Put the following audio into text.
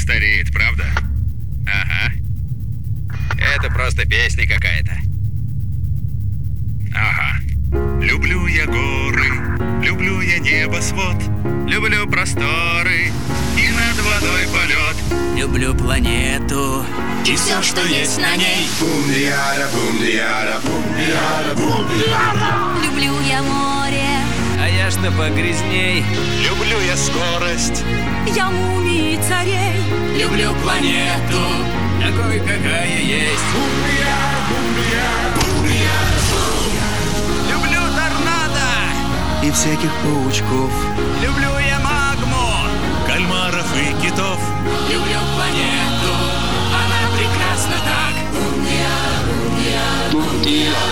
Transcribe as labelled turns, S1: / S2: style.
S1: стареет, правда?
S2: Ага. Это просто песня какая-то.
S1: Ага. Люблю я горы, люблю я небосвод, люблю просторы и над водой полет.
S3: Люблю планету
S4: и все, что есть на ней.
S5: Люблю я море,
S3: а я что погрязней.
S1: Люблю я скорость,
S5: я мумий царей.
S4: Люблю планету
S3: такой, какая есть.
S2: Люблю торнадо
S6: и всяких паучков.
S2: Люблю я магму,
S1: кальмаров и китов.
S4: Люблю планету, она прекрасна так.